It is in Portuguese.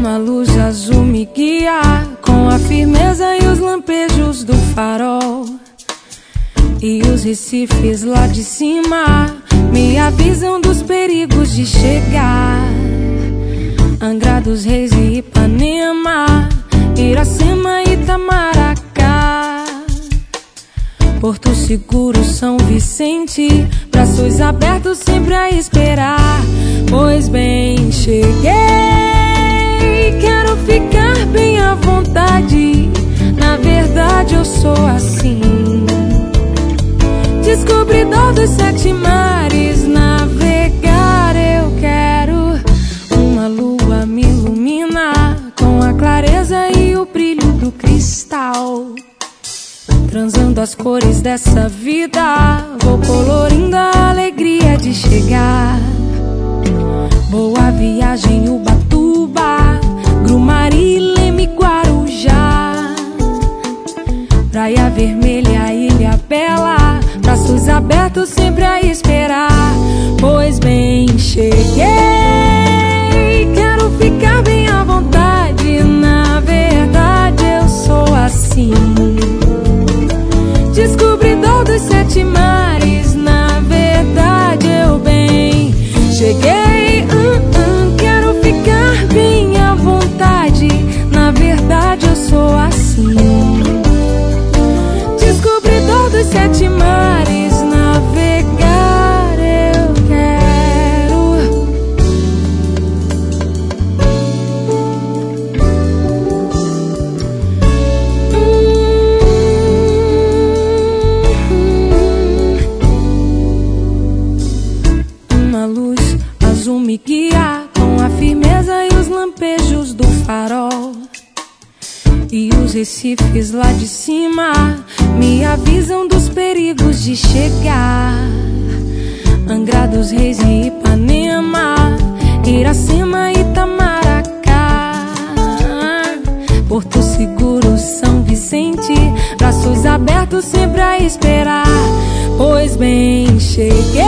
Uma luz azul me guia com a firmeza e os lampejos do farol. E os recifes lá de cima me avisam dos perigos de chegar. Angra dos Reis e Ipanema, Iracema e Itamaracá, Porto Seguro, São Vicente, braços abertos sempre a esperar. Pois bem, cheguei, quero ficar bem à vontade. Na verdade eu sou assim, descobridor dos 7 mares. Navegar eu quero, uma lua me ilumina com a clareza e o brilho do cristal. Transando as cores dessa vida, vou colorindo a alegria de chegar. Boa Viagem, Ubatuba, Grumari, Leme, Guarujá, Praia Vermelha, Ilha Bela, braços abertos sempre a esperar. Pois bem, cheguei, quero ficar bem à vontade. Na verdade eu sou assim, descobridor dos 7 mares. Na verdade eu bem cheguei, quero ficar bem à vontade. Na verdade eu sou assim, descobridor dos 7 mares. Navegar eu quero. Uma luz azul me guia com a firmeza e os lampejos do farol. E os recifes lá de cima me avisam dos perigos de chegar. Angra dos Reis e Ipanema, Iracema e Itamaracá, Porto Seguro, São Vicente, braços abertos sempre a esperar. Pois bem, cheguei,